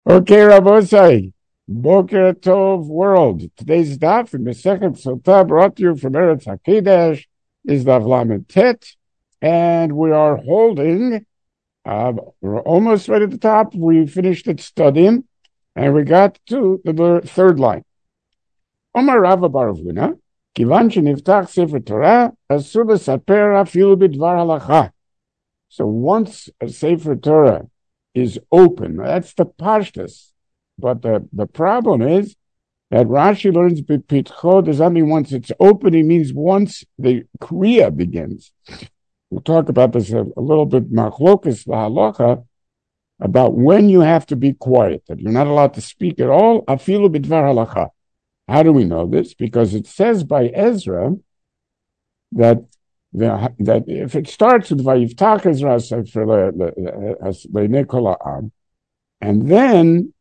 Okay, Rabosai. Boker Tov world. Today's daf in the second sotah brought to you from Eretz Hakedesh is Daf Lamed Tet, and we are holding. We're almost right at the top. We finished it studying, and we got to the third line. Omar Rava bar Avuna, Kivan sheniftach Sefer Torah, asur lesaper afilu bidvar halacha. So once a Sefer Torah is open, that's the pashtus. But the problem is that Rashi learns b'pitcho does not mean once it's open, it means once the kriya begins. We'll talk about this a little bit, machlokas lahalacha, about when you have to be quiet, that you're not allowed to speak at all, afilu bidvar halacha. How do we know this? Because it says by Ezra that if it starts with Vayiftach Ezra Sefer Le'nei Kol Ha'am, and then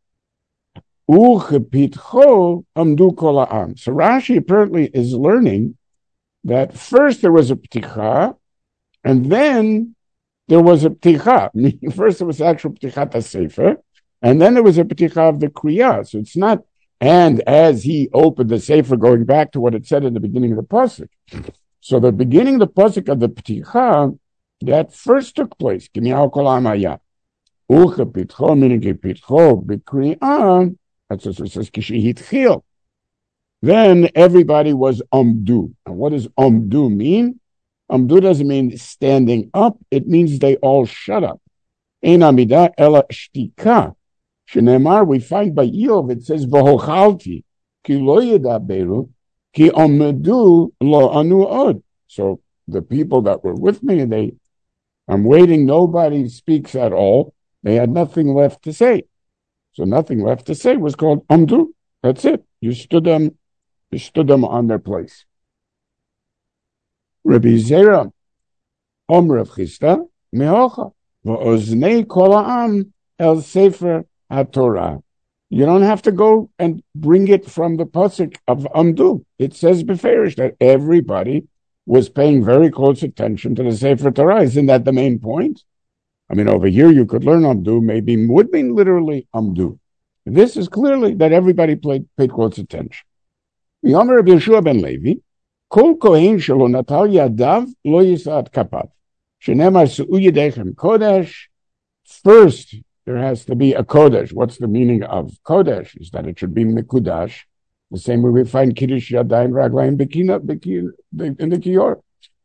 Uchepitcho Amdu Kol Ha'am. So Rashi apparently is learning that first there was a pticha, and then there was a pticha. First there was actual ptichat Sefer, and then there was a pticha of the kriya. So it's not, and as he opened the Sefer, going back to what it said in the beginning of the pasuk. So the beginning of the pasuk of the pticha, that first took place. Kimiao kol ha'maya. Ucha pitcho, meaning pitcho, b'kriyah, that's what it says, kishihitchil. Then everybody was amdu. And what does amdu mean? Amdu doesn't mean standing up. It means they all shut up. Ein amidah ela shtika. Shenemar, we find by Yov, it says, v'hochalti, ki lo yedaberu, ki omedu lo anu od. So the people that were with me, I'm waiting, nobody speaks at all. They had nothing left to say. So nothing left to say was called amdu. That's it. You stood them on their place. Rabbi Zera, Omer of Chisda, mehocha, v'oznei kol ha'am el sefer HaTorah. You don't have to go and bring it from the pasuk of amdu. It says beferish that everybody was paying very close attention to the Sefer Torah. Isn't that the main point? I mean, over here you could learn amdu, maybe would mean literally amdu. This is clearly that everybody paid close attention. The Omer of Yeshua ben Levi, kol kohen shelo natal yadav lo yisat kapav. Shenemar su'u yedechem kodesh. First, there has to be a kodesh. What's the meaning of kodesh? Is that it should be mekudash. The same way we find kiddush yadayim raglayim in the kiyor.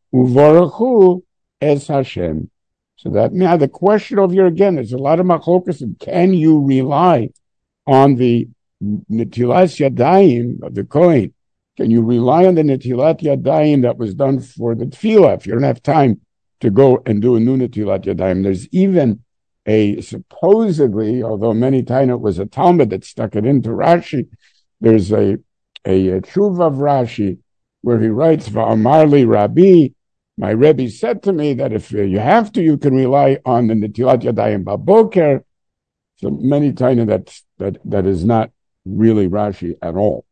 Uvorachu es Hashem. So that now the question over here again, there's a lot of machlokas, and can you rely on the netilas yadayim of the kohen? Can you rely on the netilat yadayim that was done for the tefillah if you don't have time to go and do a new netilat yadayim? There's even a supposedly, although many times it was a Talmud that stuck it into Rashi, there's a tshuva of Rashi where he writes, Va'amar li Rabbi, my Rebbe said to me that if you have to, you can rely on the Netilat Yadayim Baboker. So many times that is not really Rashi at all.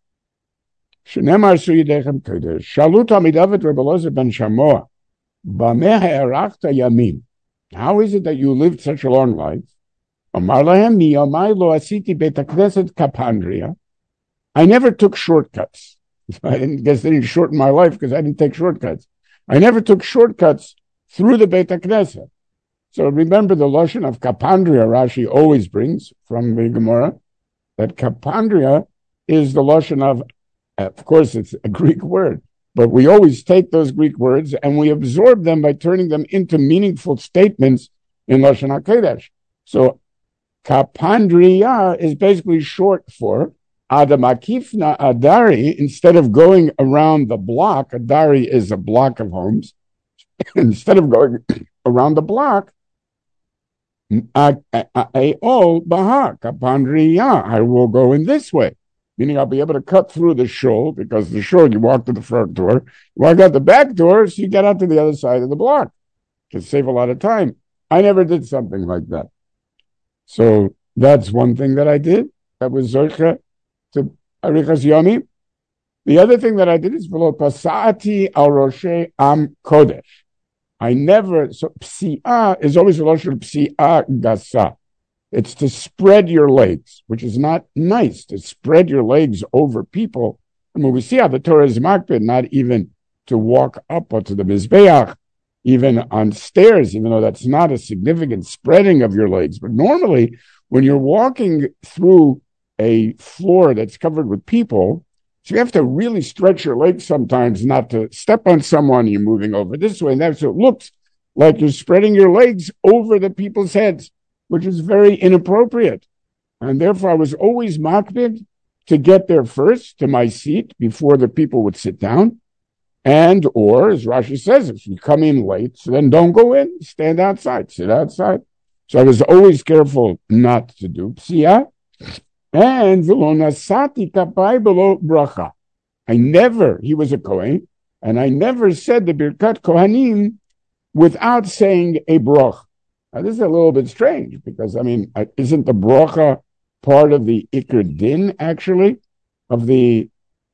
Shenemar Suyidechem Kodesh, Shalut Amidavet Rebbe Elazar ben Shamoa, Bameh ha'erachta yamim. How is it that you lived such a long life? Amar lahem miyamai lo asiti beit hakneset kapandria. I never took shortcuts. I didn't shorten my life because I didn't take shortcuts. I never took shortcuts through the Beit HaKnesset. So remember the lashon of kapandria Rashi always brings from the Gemara, that kapandria is the lashon of course it's a Greek word, but we always take those Greek words and we absorb them by turning them into meaningful statements in Lashon HaKodesh. So kapandria is basically short for Adamakifna Adari. Instead of going around the block, Adari is a block of homes. Instead of going around the block, I will go in this way. Meaning I'll be able to cut through the shul, because the shul, you walk to the front door, you walk out the back door, so you get out to the other side of the block. To save a lot of time. I never did something like that. So that's one thing that I did. That was Zorcha to Arichas Yomi. The other thing that I did is below Pasati al Roshe Am Kodesh. I never, so Psi'ah is always a lotion of Psi'ah Gasa. It's to spread your legs, which is not nice, to spread your legs over people. I mean, we see how the Torah is makbid, not even to walk up or to the Mizbeach, even on stairs, even though that's not a significant spreading of your legs. But normally, when you're walking through a floor that's covered with people, so you have to really stretch your legs sometimes not to step on someone. You're moving over this way and that. So it looks like you're spreading your legs over the people's heads, which is very inappropriate. And therefore, I was always makbid to get there first to my seat before the people would sit down. And, or, as Rashi says, if you come in late, so then don't go in, stand outside, sit outside. So I was always careful not to do psiya. And v'lo nasati kapai below bracha. He was a Kohen, and I never said the Birkat Kohanim without saying a bracha. Now, this is a little bit strange, because, I mean, isn't the bracha part of the Iker Din, actually, of the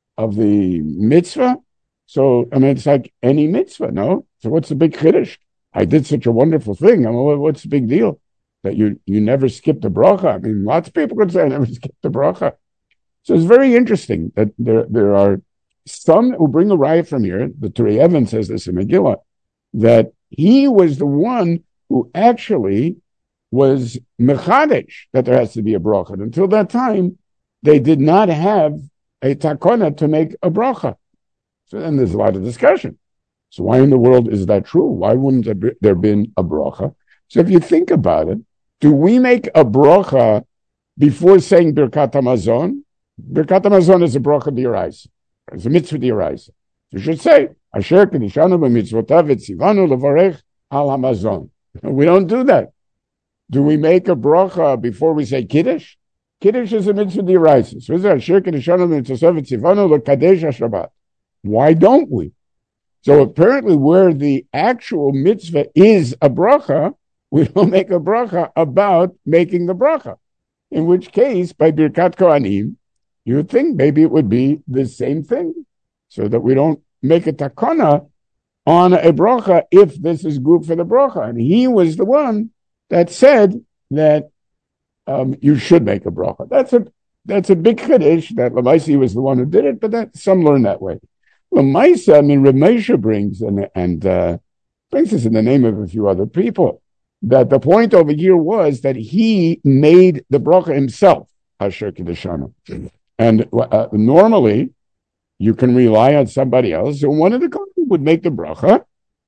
mitzvah? So, I mean, it's like any mitzvah, no? So what's the big chiddush? I did such a wonderful thing. I mean, what's the big deal? That you never skipped a bracha? I mean, lots of people could say I never skipped a bracha. So it's very interesting that there are some who bring a riot from here. The Turei Even says this in Megillah, that he was the one who actually was mechadesh, that there has to be a bracha. And until that time, they did not have a takona to make a bracha. So then there's a lot of discussion. So why in the world is that true? Why wouldn't there been a bracha? So if you think about it, do we make a bracha before saying Birkat Hamazon? Birkat Hamazon is a bracha d'oraisa. It's a mitzvah d'oraisa. You should say, Asher kedishanu b'mitzvotav etzivanu levarech al Hamazon. We don't do that. Do we make a bracha before we say Kiddush? Kiddush is a mitzvah d'oraisa. So is it Asher kedishanu b'mitzvotav etzivanu lekadesh haShabbat? Why don't we? So apparently where the actual mitzvah is a bracha, we don't make a bracha about making the bracha. In which case, by Birkat Kohanim, you would think maybe it would be the same thing, so that we don't make a takana on a bracha if this is good for the bracha. And he was the one that said that you should make a bracha. That's a big chiddush that Lamaisi was the one who did it, but that some learn that way. Lamaisa, I mean, Reb Moshe brings and brings this in the name of a few other people, that the point over here was that he made the bracha himself, Asher Kedeshanu. And normally, you can rely on somebody else. So one of the company would make the bracha,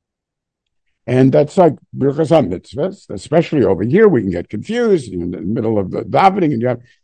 and that's like Birchas HaMitzvahs, especially over here. We can get confused in the middle of the davening.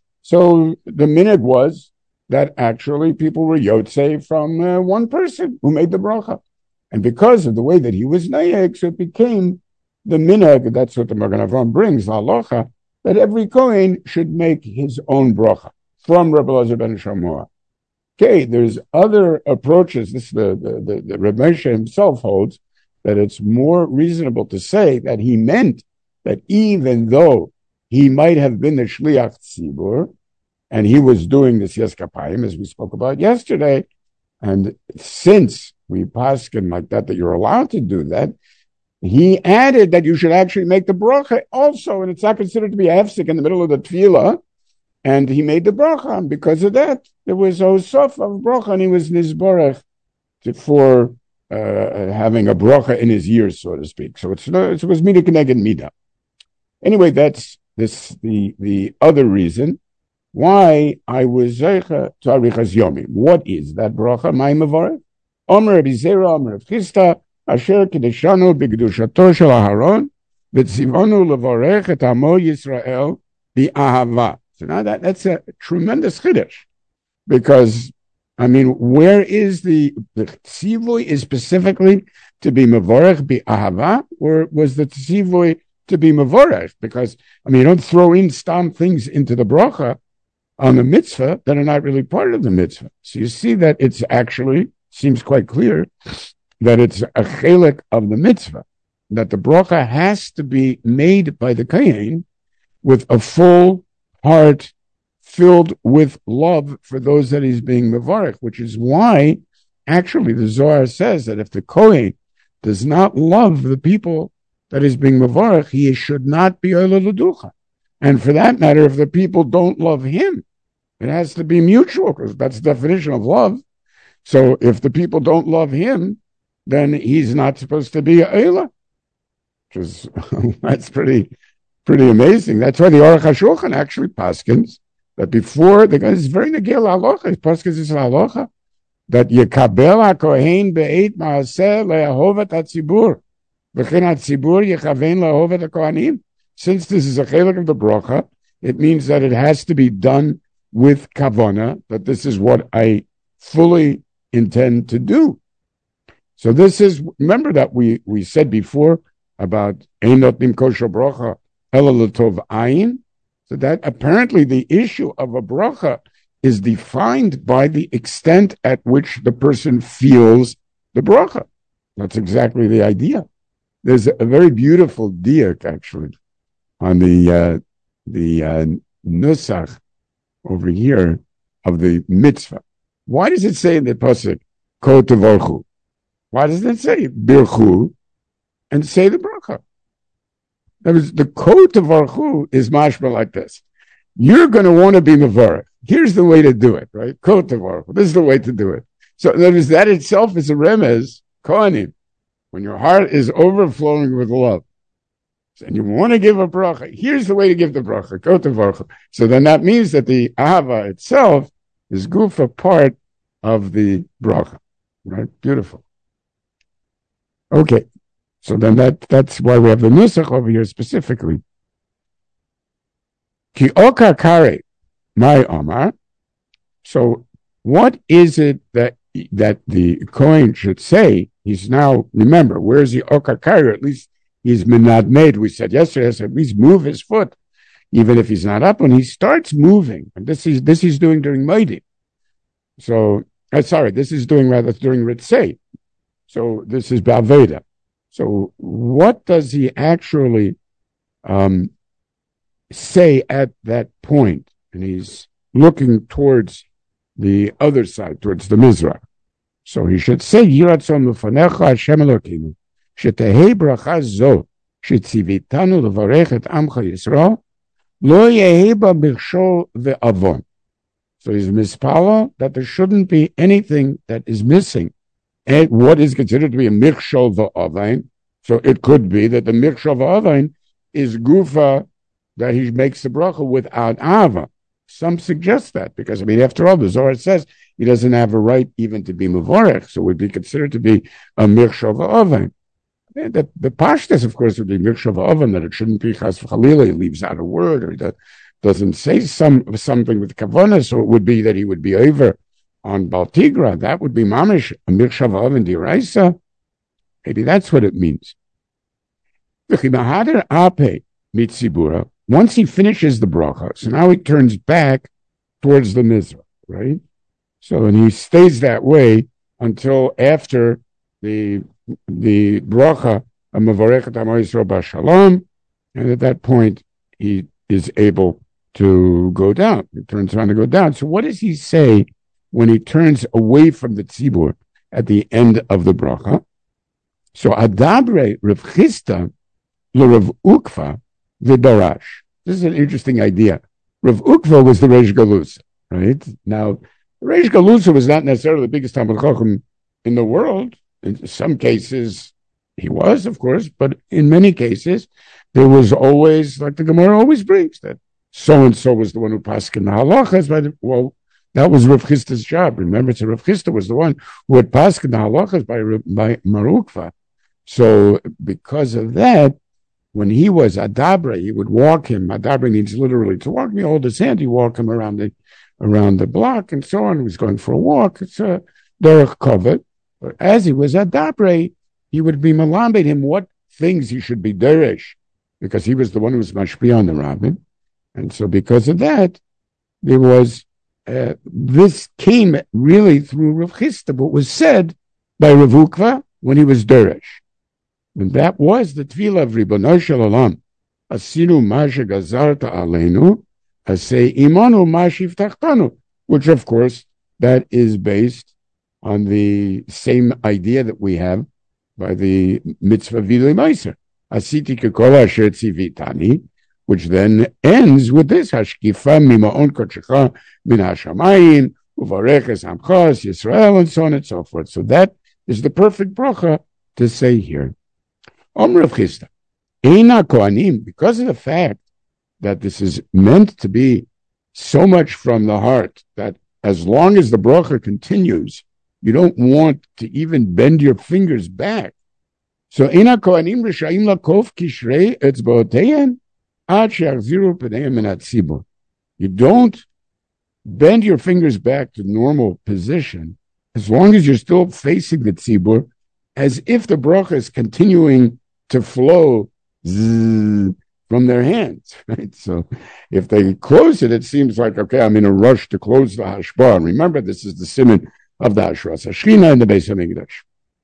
So the minhag was that actually people were yotzei from one person who made the bracha. And because of the way that he was nayeg, so it became the minhag, that's what the Magen Avraham brings, the halacha, that every Kohen should make his own bracha from Rebbe Elazar ben Shamua. Okay, there's other approaches. This the Reb Moshe himself holds that it's more reasonable to say that he meant that even though he might have been the Shliach Tzibur, and he was doing this Yes Kapayim, as we spoke about yesterday, and since we paskin like that you're allowed to do that, he added that you should actually make the bracha also, and it's not considered to be a hefsek in the middle of the tefillah, and he made the bracha, and because of that, there was a sof of bracha, and he was nizborech for having a bracha in his ears, so to speak. So it was mida keneged mida. Anyway, that's the other reason why I was zeicha to arichas yomim. What is that bracha? My mevarech. Omer Rabbi Zera, Omer Rav Chisda, Asher kedeshanu b'kedushato shel Aharon, v'tzivonu levarech et amo Yisrael bi'ahava. So now that's a tremendous chiddush, because I mean, where is the tzivui is specifically to be mevarech bi'ahava, or was the tzivui to be mevarech? Because I mean, you don't throw in stam things into the bracha on the mitzvah that are not really part of the mitzvah. So you see that it's actually seems quite clear that it's a chelik of the mitzvah, that the bracha has to be made by the kohen with a full heart filled with love for those that he's being mevarech, which is why actually the Zohar says that if the kohen does not love the people that is being mevarech, he should not be oila l'ducha. And for that matter, if the people don't love him, it has to be mutual, because that's the definition of love. So if the people don't love him, then he's not supposed to be a Eilah, which is that's pretty amazing. That's why the Aruch HaShulchan actually paskins that before the guy is very negel halacha. Paskins is halacha that yekabel hakohen be'eit maaseh le'ahovat hatzibur v'chen hatzibur yechaven le'ahovat hakohanim. Since this is a chelik of the bracha, it means that it has to be done with kavana, that this is what I fully intend to do. So this is, remember that we said before about ein notnim kosher bracha ela l'tov ayin. So that apparently the issue of a bracha is defined by the extent at which the person feels the bracha. That's exactly the idea. There's a very beautiful diak actually on the nusach over here of the mitzvah. Why does it say in the pasuk ko tevorchu? Why doesn't it say birchu and say the bracha? That is, the ko tevorchu is mashma like this. You're going to want to be mevarech. Here's the way to do it, right? Ko tevorchu. This is the way to do it. So that itself is a remez, kohanim. When your heart is overflowing with love, and you want to give a bracha, here's the way to give the bracha, ko tevorchu. So then that means that the ahava itself is gufa part of the bracha, right? Beautiful. Okay, so then that's why we have the nusach over here specifically. Ki oka kare my omar. So what is it that the Kohen should say? He's now, remember, where's the oka kare? At least he's minad made. We said yesterday, at least move his foot, even if he's not up. When he starts moving, and this he's doing during Moedim. So, this is doing during Ritzei. So this is Ba'aveda. So what does he actually say at that point? And he's looking towards the other side, towards the Mizrach. So he should say, Yiratzon l'fanecha Hashem Elokeinu, shetehei bracha zo, shetzivitanu levarech et amcha Yisrael, lo yehi ba michshol ve'avon. So he's mispala that there shouldn't be anything that is missing. And what is considered to be a michshol v'avain. So it could be that the michshol v'avain is gufa that he makes the bracha without ava. Some suggest that because, after all, the Zohar says he doesn't have a right even to be mevorech, so it would be considered to be a michshol v'avain. The pashtas, of course, would be michshol v'avain, that it shouldn't be chas v'chalila, he leaves out a word, or he doesn't say something with kavanah, so it would be that he would be over on Baltigra. That would be mamish, a michshol v'avain d'iraisa. Maybe that's what it means. Once he finishes the bracha, so now he turns back towards the Mizrach, right? So, and he stays that way until after the bracha of Mevarechet Amo Yisrael B'Shalom, and at that point he is able to go down. He turns around to go down. So what does he say when he turns away from the tzibur at the end of the bracha? So Adabre Rav Chisda Rav Ukva v'Darash. This is an interesting idea. Rav Ukva was the Reish Galusa, right? Now, Reish Galusa was not necessarily the biggest Talmid Chacham in the world. In some cases, he was, of course, but in many cases, there was always, like the Gemara always brings, that so-and-so was the one who paskin the halachas. Well, that was Rav Chisda's job. Remember, so Rav Chisda was the one who had paskin the halachas by Marukva. So because of that, when he was Adabra, he would walk him. Adabra means literally to walk. He hold his hand, he walk him around the block and so on. He was going for a walk. It's a derech kavod. But as he was Adabra, he would be malambed him what things he should be deresh, because he was the one who was mashpia on the rabbin. And so because of that, there was, this came really through Rav Chisda, but was said by Rav Ukva when he was deresh. And that was the tefillah of Ribono Shel Olam. Asinu ma shegazarta aleinu, asei imanu ma shivtachtanu, which of course, that is based on the same idea that we have by the mitzvah Vilei Meiser. Asiti kekol asher tzivitani, which then ends with this, Hashkifa mima'on kodshecha min hashamayim, uvareches amchas Yisrael, and so on and so forth. So that is the perfect bracha to say here. Rav Chisda, Eina Kohanim, because of the fact that this is meant to be so much from the heart that as long as the bracha continues, you don't want to even bend your fingers back. So Eina Kohanim Rishayim Lakof Kishrei Etzbaotein Ad She'achziru Pneihem Min HaTzibur. You don't bend your fingers back to normal position as long as you're still facing the tzibur, as if the bracha is continuing to flow from their hands, right? So if they close it, it seems like, okay, I'm in a rush to close the hashbah. And remember, this is the siman of the Hashras Hashchina in the Beis HaMikdash.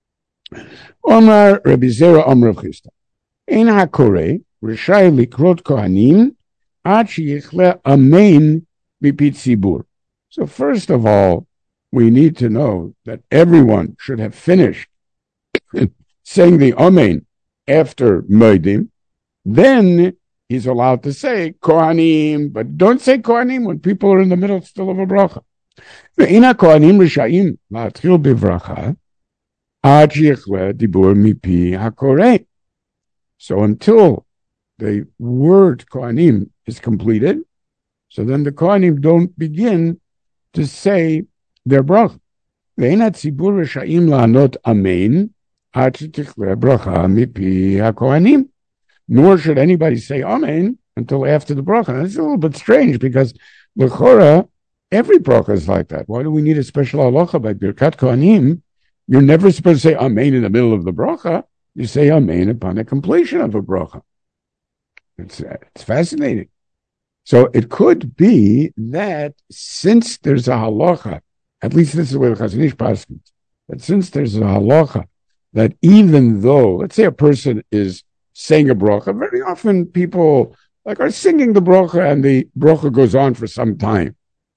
Omar Rabbi Zera Omar Rav Chisda, Ein HaKoreh Rishai Likrot Kohanim Ad Sheyichle Amen Mipi Tzibur. So first of all, we need to know that everyone should have finished saying the Amen after Moedim. Then he's allowed to say Kohanim, but don't say Kohanim when people are in the middle still of a bracha. Ve'ina Kohanim Rishayim La'atchil Bivracha Ad Sheyichle Dibur Mipi HaKoreh. So until the word Kohanim is completed, so then the Kohanim don't begin to say their bracha. Ve'ina Tzibur Rishayim La'anot Amen Ad Shetichle Bracha Mipi HaKohanim. Nor should anybody say Amen until after the bracha. That's a little bit strange because l'chora, every bracha is like that. Why do we need a special halacha by Birkat Kohanim? You're never supposed to say Amen in the middle of the bracha. You say Amen upon the completion of a bracha. It's fascinating. So it could be that since there's a halacha, at least this is the way the Chazon Ish paskins, that since there's a halacha, that even though, let's say a person is saying a bracha, very often people are singing the bracha and the bracha goes on for some time.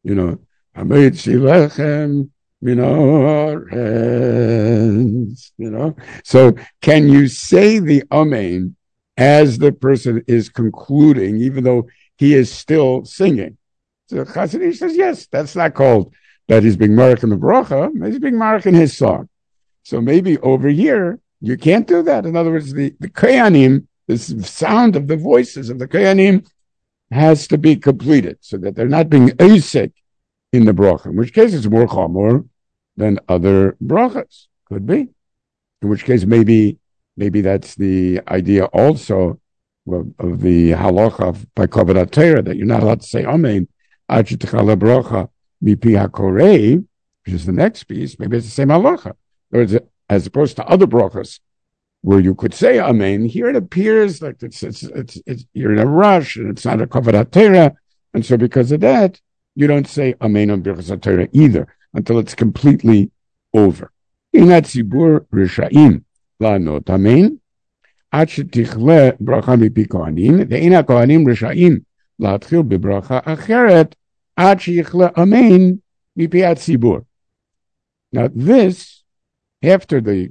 So can you say the Amen as the person is concluding, even though he is still singing? So Chazon Ish says, yes, that's not called that he's being marek in the bracha, he's being marek in his song. So maybe over here, you can't do that. In other words, the Kohanim, this sound of the voices of the Kohanim has to be completed so that they're not being osek in the bracha, in which case it's more chamor than other brachas. Could be. In which case maybe that's the idea also of the halacha by Kavod HaTorah, that you're not allowed to say Amen ad shetichle bracha mipi HaKoreh, which is the next piece. Maybe it's the same halacha. In other words, as opposed to other brachas where you could say Amen, here it appears like it's you're in a rush and it's not a Kavod HaTorah, and so because of that, you don't say Amen on Birchas HaTorah either until it's completely over. Eina Tzibur Rishayim La'anot Amen Ad Shetichle Bracha Mipi Kohanim Ve'eina Kohanim Rishayim La'atchil B'bracha Acheret Ad Sheyichle Amen Mipi HaTzibur. Now this, after the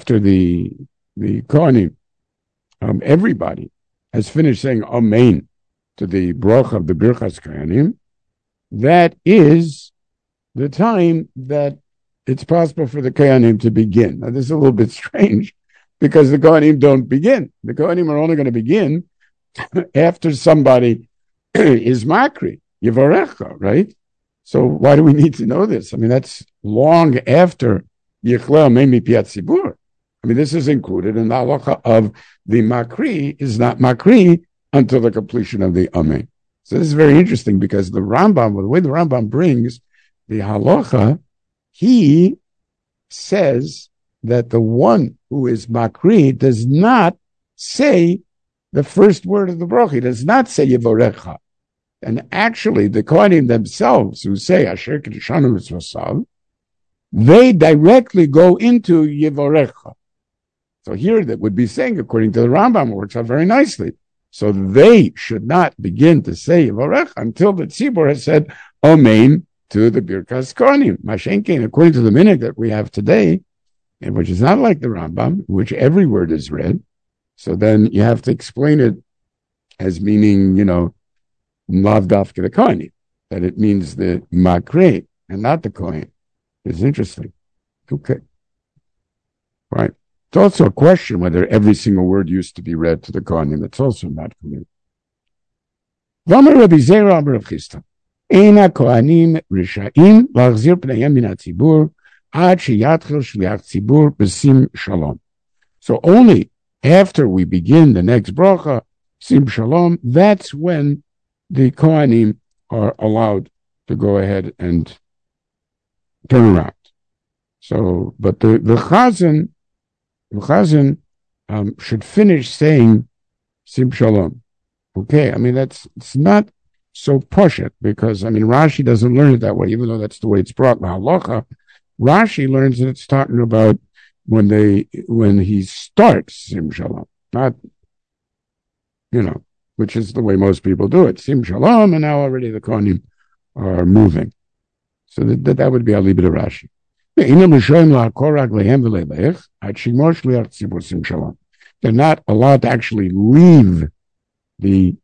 Kohanim, everybody has finished saying Amen to the bracha of the Birchas Kohanim, that is the time that it's possible for the Kohanim to begin. Now this is a little bit strange because the Kohanim don't begin. The Kohanim are only going to begin after somebody is makri, Yivarecha, right? So why do we need to know this? I mean, that's long after Yichle Amen Mipi HaTzibur. I mean, this is included in the halacha of the makri is not makri until the completion of the Amen. So this is very interesting because the Rambam, the way the Rambam brings the halacha, he says that the one who is makri does not say the first word of the bracha. He does not say Yivarecha. And actually, the Kohanim themselves who say Asher Kedishanu Mitzvosav, they directly go into Yivarecha. So here that would be saying, according to the Rambam, works out very nicely. So they should not begin to say Yivarecha until the Tzibur has said Amen to the Birkas Kohanim. Mashenkein, according to the minhag that we have today, and which is not like the Rambam, which every word is read. So then you have to explain it as meaning, Lav Dafka the Kohen, that it means the Makre and not the Kohen. It's interesting. Okay. Right. It's also a question whether every single word used to be read to the Kohanim. That's also not clear. V'amar Rabbi Zera Amar Rav Chisda, Ein HaKohanim Risha'im L'achzir Pneihem Min HaTzibur Ad Sheyatchil Shliach Tzibur B'Sim Shalom. So only after we begin the next bracha, Sim Shalom, that's when the Kohanim are allowed to go ahead and turn around. So, but the Chazan should finish saying Sim Shalom. Okay, I mean, it's not so poshet, because, Rashi doesn't learn it that way, even though that's the way it's brought in halacha. Rashi learns that it's talking about when he starts Sim Shalom, not, which is the way most people do it. Sim Shalom, and now already the Kohanim are moving. So that would be Alibid Rashi. They're not allowed to actually leave the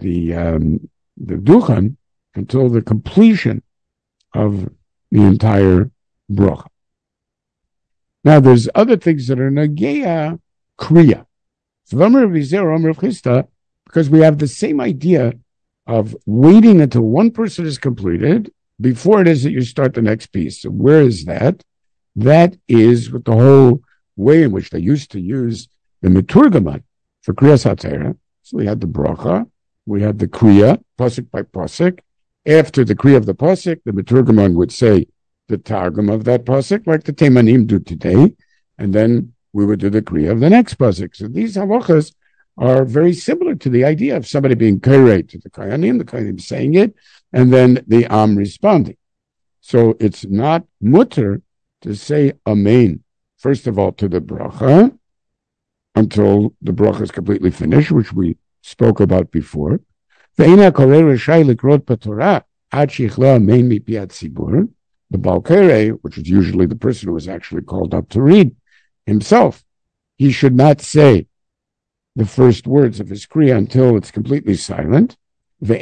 Duchan until the completion of the entire bracha. Now, there's other things that are Nageya Kriya. Because we have the same idea of waiting until one person is completed before it is that you start the next piece. So where is that? That is with the whole way in which they used to use the Meturgaman for Kriyas HaTorah. So we had the bracha, we had the Kriya, pasuk by pasuk. After the Kriya of the pasuk, the Meturgaman would say the Targum of that pasuk, like the Teimanim do today, and then we would do the Kriya of the next pasuk. So these halachas are very similar to the idea of somebody being kairei to the Kohanim saying it, and then the Am responding. So it's not mutter to say Amen, first of all, to the bracha, until the bracha is completely finished, which we spoke about before. The Balkere, which is usually the person who is actually called up to read himself, he should not say the first words of his kriya until it's completely silent. So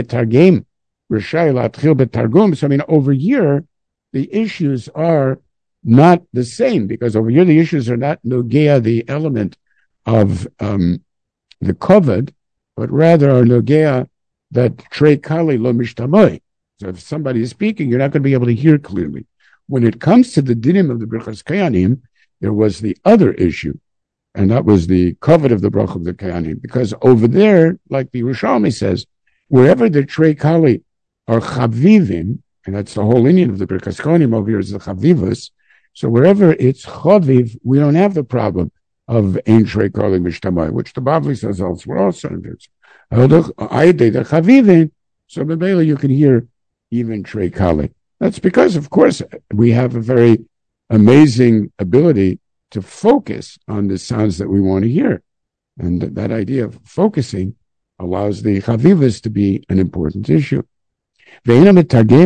over here, the issues are not the same, because over here the issues are not nogea, the element of the kovad, but rather are nogea that trei kali lo mishtamoi. So if somebody is speaking, you're not going to be able to hear clearly. When it comes to the dinim of the Birchas Kohanim, there was the other issue, and that was the kovad of the bracha of the Kohanim, because over there, like the Yerushalmi says, wherever the trei kali are chavivim, and that's the whole Indian of the Birchas Kohanim over here is the chavivus. So wherever it's chaviv, we don't have the problem of ein trei kali mishtamai, which the Bavli says elsewhere also. The chavivim, so Bebele you can hear even trei kali. That's because, of course, we have a very amazing ability to focus on the sounds that we want to hear, and that idea of focusing allows the chavivus to be an important issue. So he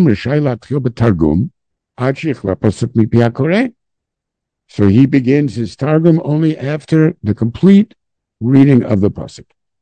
begins his targum only after the complete reading of the pasuk.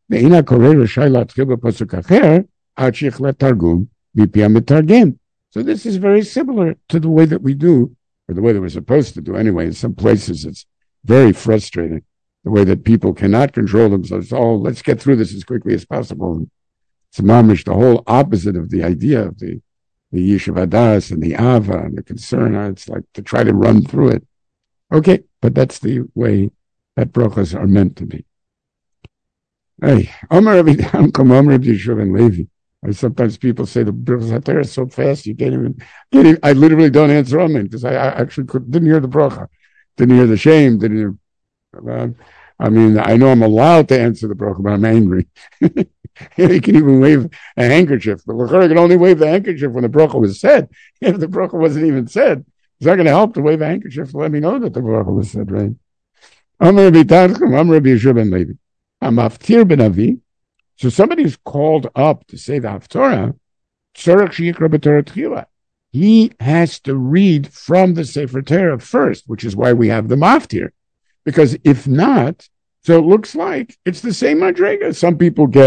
So this is very similar to the way that we do, or the way that we're supposed to do anyway. In some places it's very frustrating, the way that people cannot control themselves. Oh, let's get through this as quickly as possible. It's mamish the whole opposite of the idea of the Yishuv Hadas and the Ava and the concern. It's like to try to run through it. Okay, but that's the way that brachas are meant to be. Hey, Omar Rabbi Yishuv and Levi. Sometimes people say the brachas HaTorah is so fast you can't even. I literally don't answer Amen because I actually didn't hear the bracha, didn't hear the shame, didn't hear. I know I'm allowed to answer the bracha, but I'm angry. He can even wave a handkerchief. The Lachar can only wave the handkerchief when the bracha was said. If the bracha wasn't even said, it's not going to help to wave a handkerchief to let me know that the bracha was said, right? Amar Rabbi Tarchum, Amar Rabbi Yeshua ben Levi. Amaftir ben Avi. So somebody who's called up to say the Haftorah, Tzorach Sheyikra b'Torah Tchila. He has to read from the Sefer Torah first, which is why we have the Maftir. Because if not, so it looks like it's the same madrega. Some people get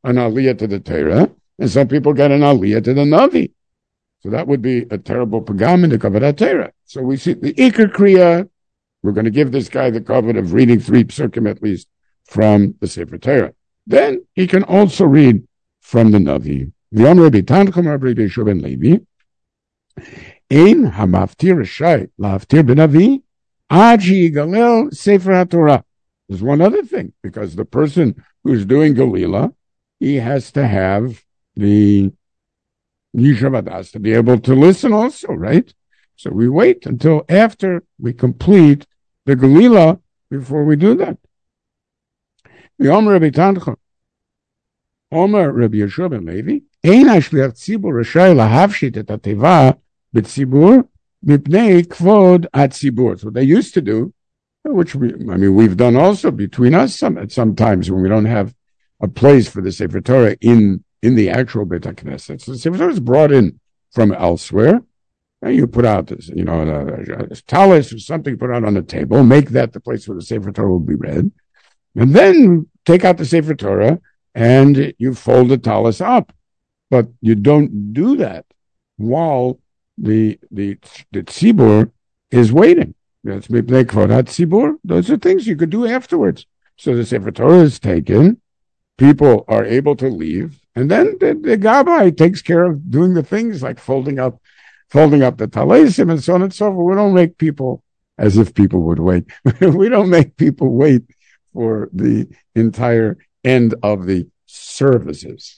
an aliyah to the Torah, and some people get an aliyah to the Navi. So that would be a terrible pagam in the Kavod Torah. So we see the Iker Kriya. We're going to give this guy the kavod of reading 3 psukim at least from the Sefer Torah. Then he can also read from the Navi. V'yom Rabbi Tanchum Rabbi Yeshua ben Levi, Ein hamaftir rashai la'aftir b'navi ad sheyigalel Sefer HaTorah. There's one other thing, because the person who's doing Galila, he has to have the Yishavadas to be able to listen also, right? So we wait until after we complete the Galila before we do that. The Omer Rabbi Tanchum, Omer Rabbi Yeshua ben Levi, Ein hashliach tzibur rashai lahavshit et hateva b'tzibur mipnei kvod hatzibur. So they used to do, which we've done also between us sometimes when we don't have a place for the Sefer Torah in the actual Beit HaKnesset. So the Sefer Torah is brought in from elsewhere. And you put out this, a talus or something, put out on the table, make that the place where the Sefer Torah will be read, and then take out the Sefer Torah and you fold the talus up. But you don't do that while the tzibur is waiting. That's mipnei kvod hatzibur. Those are things you could do afterwards. So the Sefer Torah is taken, people are able to leave, and then the Gabbai takes care of doing the things like folding up the talesim and so on and so forth. We don't make people as if people would wait. We don't make people wait for the entire end of the services.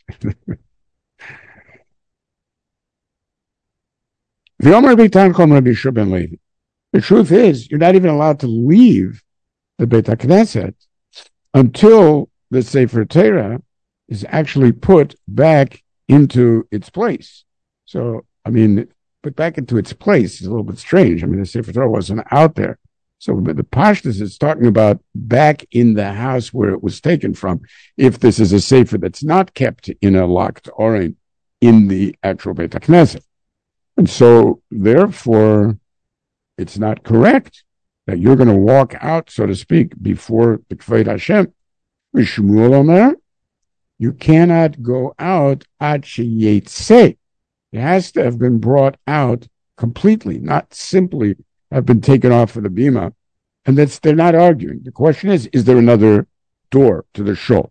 The truth is, you're not even allowed to leave the Beit HaKnesset until the Sefer Torah is actually put back into its place. So, put back into its place is a little bit strange. The Sefer Torah wasn't out there. So the Pashtus is talking about back in the house where it was taken from, if this is a Sefer that's not kept in a locked Oren in the actual Beit HaKnesset. And so, therefore, it's not correct that you're going to walk out, so to speak, before the Kvod Hashem. Shmuel Omer, you cannot go out ad sheyetzeh. It has to have been brought out completely, not simply have been taken off of the bima. And they're not arguing. The question is there another door to the shul?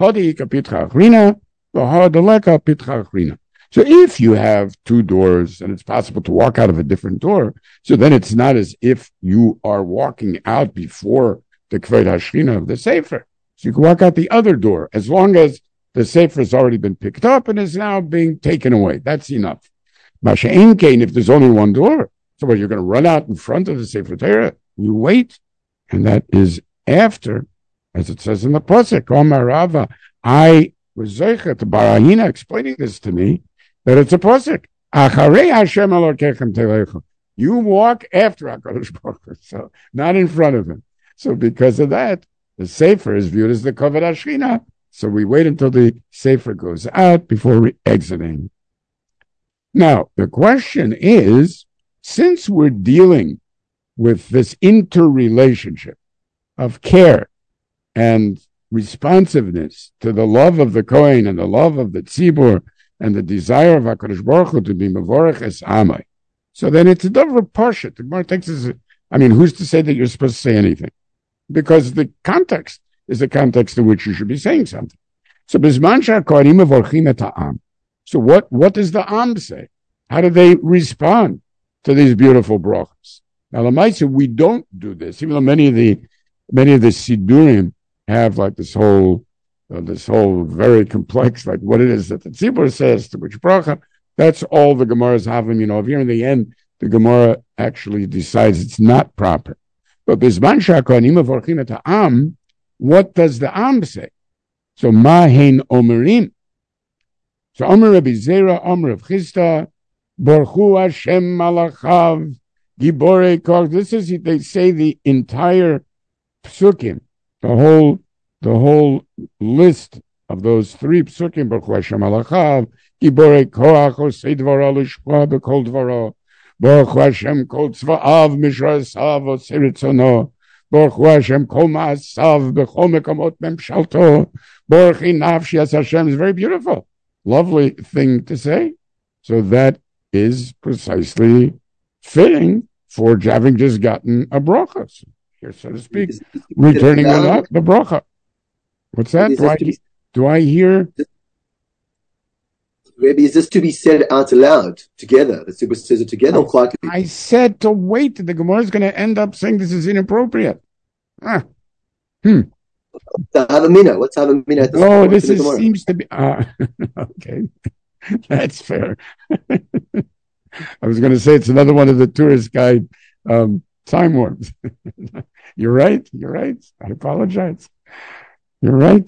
So if you have 2 doors and it's possible to walk out of a different door, so then it's not as if you are walking out before the Kvod Hashrina of the Sefer. So you can walk out the other door as long as the Sefer has already been picked up and is now being taken away. That's enough. Masha'en Kain, if there's only one door, so you're going to run out in front of the Sefer Torah, you wait. And that is after, as it says in the Pasuk, Omar Rava, I was Zeichet, Barahina explaining this to me, that it's a Pasuk. Acharei Hashem Elokeichem Telecha. You walk after HaKadosh Baruch Hu, so not in front of him. So because of that, the Sefer is viewed as the Kavod Hashrina. So we wait until the Sefer goes out before exiting. Now, the question is, since we're dealing with this interrelationship of care and responsiveness to the love of the Kohen and the love of the Tzibur and the desire of HaKadosh Baruch Hu to be Mevorech Es Amai, so then it's a davar pashut. The Gemara takes this, who's to say that you're supposed to say anything? Because the context is the context in which you should be saying something. So Bizman Kohanim Mevorchim et Ha'am. So what does the Am say? How do they respond to these beautiful brachos? Now, Lamaisa, we don't do this, even though many of the Sidurim have like this whole very complex, like what it is that the Tzibur says to which bracha. That's all the Gemara's having, if you're in the end, the Gemara actually decides it's not proper. But Bizman Kohanim Mevorchim et Ha'am, what does the Am say? So Mahen Omerim. So Omer Rabbi Zera, Omer of Chisda, Borchu Hashem Malachav, Giborei Koch. This is, they say, the entire psukim, the whole list of those 3 psukim, Borchu Hashem Malachav, Giborei Koach, Osei Dvaro Lishma Bekol Dvaro, Borchu Hashem Kol Tzva'av, Mishra Esav, Osei Ritzono, Baruch Hu Hashem Kol Ma'asav B'chol Mekomot Memshalto Baruch Hi Nafshi as Hashem is very beautiful, lovely thing to say. So that is precisely fitting for having just gotten a bracha, here, so to speak, returning the bracha. What's that? Do I hear? Maybe is this to be said out loud together? The super says it together. Or I said to wait. The Gemara is going to end up saying this is inappropriate. What's Havamina? Oh, this seems to be okay. That's fair. I was going to say it's another one of the tourist guide time warps. You're right. I apologize. You're right.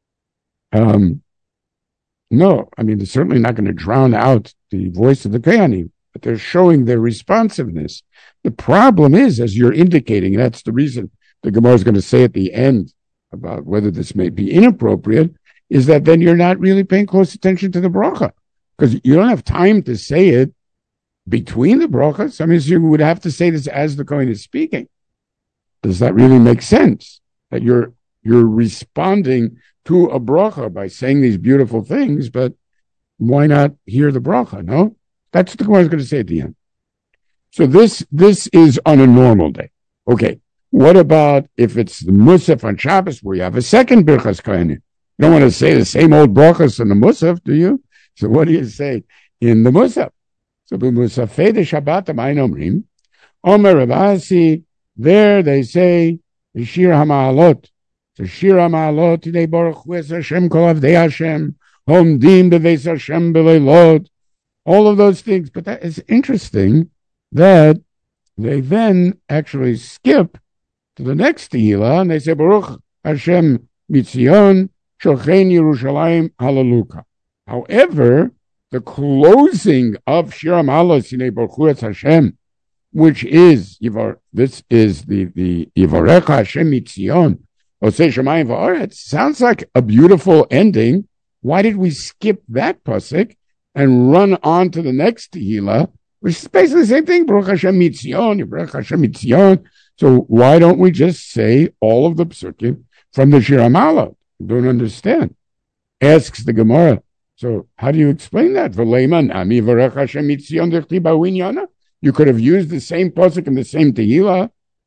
No, I mean, they're certainly not going to drown out the voice of the Kohanim, but they're showing their responsiveness. The problem is, as you're indicating, that's the reason the Gemara is going to say at the end about whether this may be inappropriate, is that then you're not really paying close attention to the bracha, because you don't have time to say it between the brachas. I mean, so you would have to say this as the Kohen is speaking. Does that really make sense? That you're responding to a bracha by saying these beautiful things, but why not hear the bracha? No, that's what the Gemara is going to say at the end. So this is on a normal day. Okay, what about if it's the Musaf on Shabbos where you have a second Birchas Kohanim? You don't want to say the same old brachas in the Musaf, do you? So what do you say in the Musaf? So b'Musafei de Shabbat Ayin Omrim Omer Rav Asi, there they say the Shir HaMa'alot. So Shir HaMa'alot Tidei Baruch Hu Es Hashem Kol Avdei Hashem Homdim Beveis Hashem Beleilot. All of those things. But that is interesting that they then actually skip to the next Tehillah and they say Baruch Hashem Mitzion Shochein Yerushalayim Hallelujah. However, the closing of Shir HaMa'alot Tidei Baruch Hu Es Hashem, which is this is the Yivarecha Hashem Mitzion. It sounds like a beautiful ending. Why did we skip that pasuk and run on to the next Tehillah, which is basically the same thing? Baruch Hashem Mitzion, Baruch Hashem Mitzion. So why don't we just say all of the psukim from the Shir HaMa'alot? I don't understand. Asks the Gemara. So how do you explain that? You could have used the same pasuk in the same Tehillah.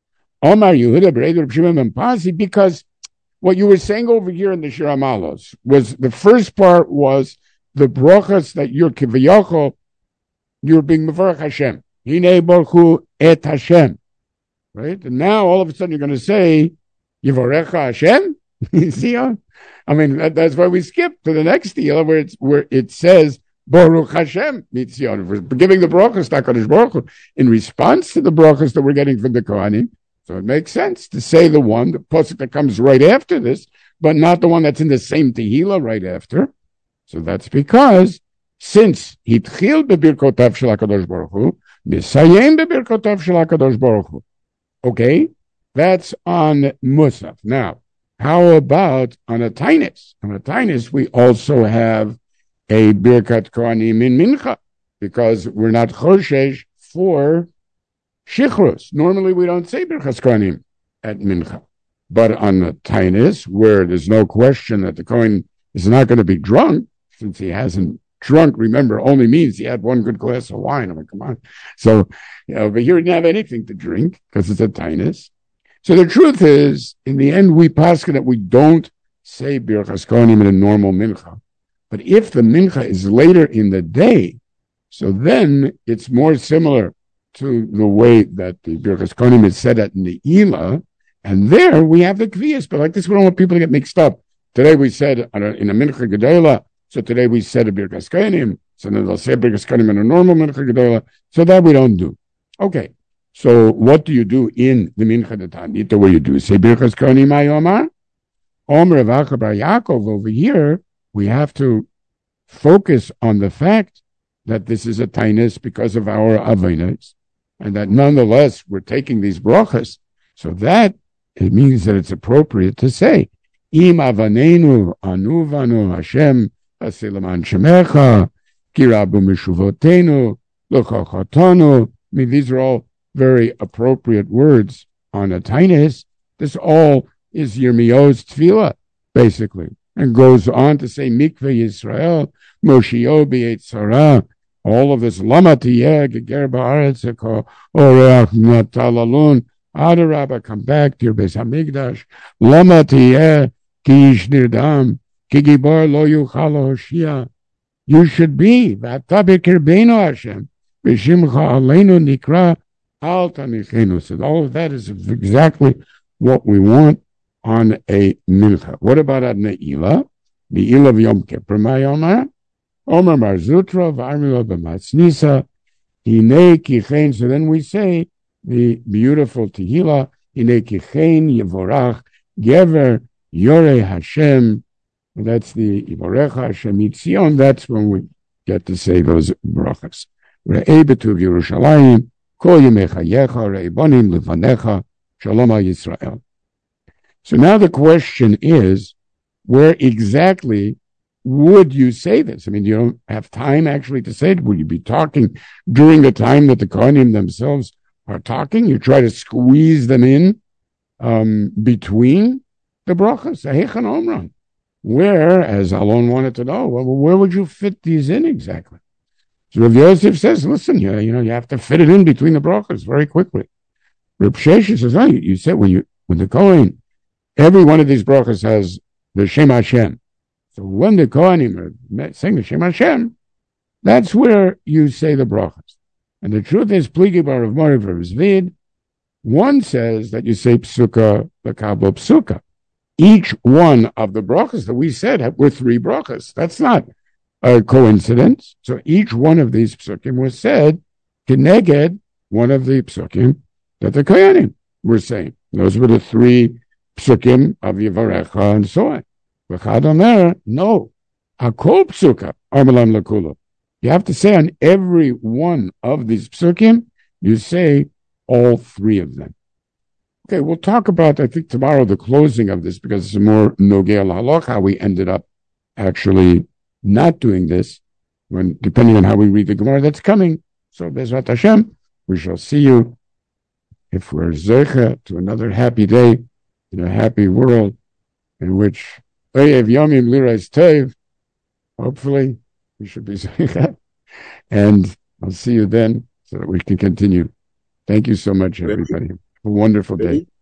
Because what you were saying over here in the Shir HaMa'alot was the first part was the brachas that you're kiviyachol, you're being mevarach Hashem. Hinei baruch hu et Hashem. Right? And now all of a sudden you're going to say Yivarecha Hashem? You see? I mean, that's why we skip to the next Tehillah where it says Baruch Hashem Mitzion. We're giving the brachas to HaKadosh Baruch Hu in response to the brachas that we're getting from the Kohanim. So it makes sense to say the pasuk that comes right after this, but not the one that's in the same Tehillah right after. So that's because since hitchil bebirkotav shel HaKadosh Baruch Hu, misayem bebirkotav shel HaKadosh Baruch Hu. Okay, that's on Musaf. Now, how about on a Tainus? On a Tainus, we also have a Birkat Kohanim in Mincha, because we're not Choshesh for Shichrus. Normally, we don't say Birkas Kohanim at Mincha. But on the Tainus, where there's no question that the Kohen is not going to be drunk, since he hasn't drunk, remember, only means he had one good glass of wine. I mean, come on. So, but here he didn't have anything to drink because it's a Tainus. So the truth is, in the end, we paskin that we don't say Birkas Kohanim in a normal Mincha. But if the Mincha is later in the day, so then it's more similar to the way that the Birkas Kohanim is said at Ne'ilah, and there we have the Kviyas, but like this, we don't want people to get mixed up. Today we said in a Mincha Gedola, so today we said a Birkas Kohanim, so then they'll say Birkas Kohanim in a normal Mincha Gedola, so that we don't do. Okay, so what do you do in the Mincha D'Tanita? What you do? Say Birkas Kohanim Ayomar? Omer Rav Bar Yaakov over here, we have to focus on the fact that this is a tainus because of our aveinos, and that nonetheless we're taking these brachas, so that it means that it's appropriate to say, Im avanenu anuvanu Hashem asilaman shemecha kirabu mishuvotenu lochachatanu. I mean, these are all very appropriate words on a tainus, This all is Yirmiyahu's tefillah, basically, and goes on to say Mikveh Yisrael, Moshio B'Yetzara, all of this Lama Tiyeh Geger Ba'aretz Eko Oreach Natalalun Adarabba, come back to your Beis Hamikdash, Lama Tiyeh Ki Ish Nirdam Ki Gibor Lo Yuchal Hoshia. You should be V'ata B'Kirbeinu Hashem V'Shimcha Aleinu Nikra Al Tanichenu. So all of that is exactly what we want on a mincha. What about a ne'ilah? Ne'ilah of Yom Kippur, Omer Mar Zutra, V'armila b'matznisa, Hinei kichein. So then we say the beautiful Tehillah, Hinei kichein Yevorach, Gever Yorei Hashem. That's the Yivorecha Hashem Yitzion. That's when we get to say those brachas. Re'ei b'tuv Yerushalayim, Kol Yemei Chayecha, Re'ei bonim lefanecha, Shalom Yisrael. So now the question is, where exactly would you say this? I mean, you don't have time actually to say it. Would you be talking during the time that the Kohanim themselves are talking? You try to squeeze them in between the brachas. Heichen Omran. Where, as Alon wanted to know, well, where would you fit these in exactly? So Rav Yosef says, listen, you have to fit it in between the brachas very quickly. Reb Sheshes says, no, you said when the Kohen, every one of these brachas has the Shem Hashem. So when the Kohanim are saying the Shem Hashem, that's where you say the brachas. And the truth is, Pligi bar of Moriv Zvid, one says that you say psuka, the kabel psuka. Each one of the brachas that we said were 3 brachas. That's not a coincidence. So each one of these psukim was said keneged one of the psukim that the Kohanim were saying. Those were the 3 psukim of Yivarecha and so on. V'chad omer, no. Hakol psuka, armelam lakula. You have to say on every one of these psukim, you say all 3 of them. Okay, we'll talk about, I think, tomorrow the closing of this, because it's more nogei l'halach, how we ended up actually not doing this, when depending on how we read the Gemara that's coming. So, Bezrat Hashem, we shall see you, if we're zeicha, to another happy day in a happy world in which Oyev Yomim Lirais Tev, hopefully we should be zeicha. And I'll see you then so that we can continue. Thank you so much, everybody. Have a wonderful day.